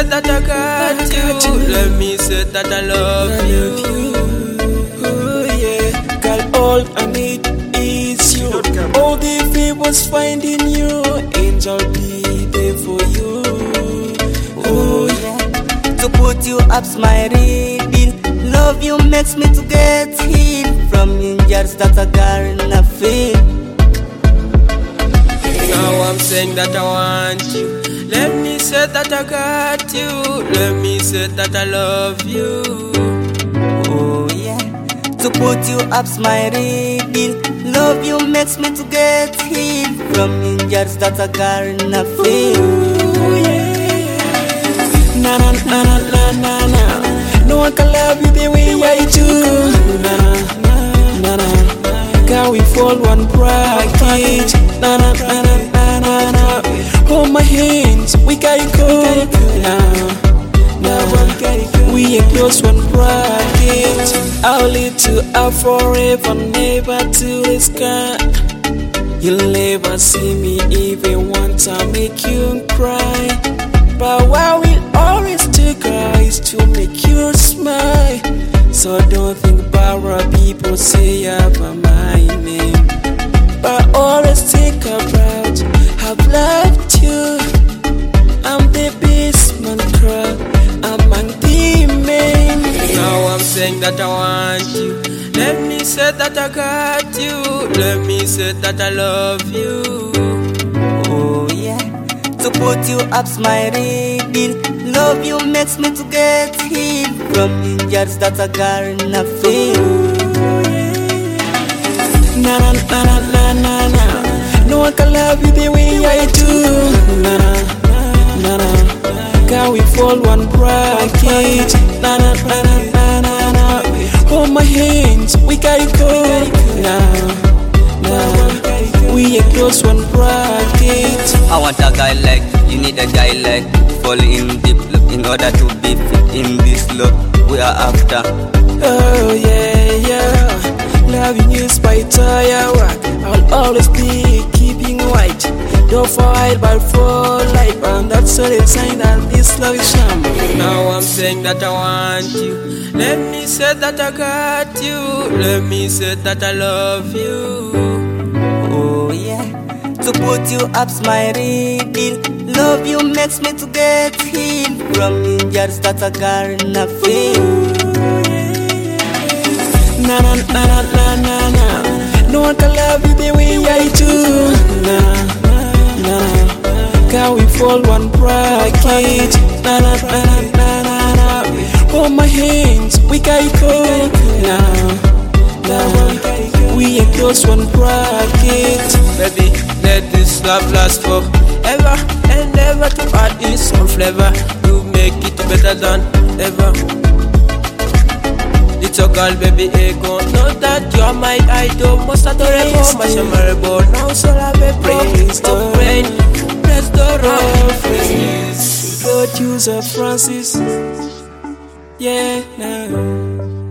say that I got you. Let me say that I love you. Oh yeah, girl, all I need is you. All the favors finding you, angel be there for you. Oh yeah, to put you up's my reading. Love you makes me to get healed from injuries that I gotta feel. Now I'm saying that I want you. Let me say that I got you. Let me say that I love you. Oh yeah, to put you up's my reading. Love you makes me to get healed from injuries that I gotta feel. Oh yeah, na na na na na na na. No one can love you the way I do. Na na na na. Can we fall one bracket? Na na na na na na. Hold my hands, we gotta go. Now we are close one bracket. I'll lead to our forever, never to the sky. You'll never see me even once I make you cry. But what we always take is to make you smile. So don't think about what people say about my name, but always think about I've loved you. I'm the best man crowd among the men. Now I'm saying that I want you. Let me say that I got you. Let me say that I love you. Oh yeah, to put you up's my reading. Love you makes me to get healed from injuries that I gotta feel. Na na na na na na. No one can love you the way I do. Na na na na. Can we fall one bracket? Na na na na na na. Hold my hands, we gotta go. Now we are close one bracket. I want a guy like you, need a guy like fall in deep in order to be fit in this love we are after. Oh yeah, yeah. Loving you is by tire work. I'll always be keeping white. Don't fight but for life, and that's all the sign that this love is sham. Now I'm saying that I want you. Let me say that I got you. Let me say that I love you. Oh yeah, to put you up's my reading. Love you makes me to get healed from injuries that I gotta feel. Na na na na na na na. No one can love you the way I do. Na na na. Can we fall one bracket? Na na na na na na. Hold my hands, we gotta go. Now we are close one bracket. Baby, let this love last forever and ever. To add its own flavor, you make it better than ever. Little girl, baby, ego, know that you are my idol, most adorable, my shamarable. Now so love a praise the rain, bless the road. God use of Francis. Yeah, now.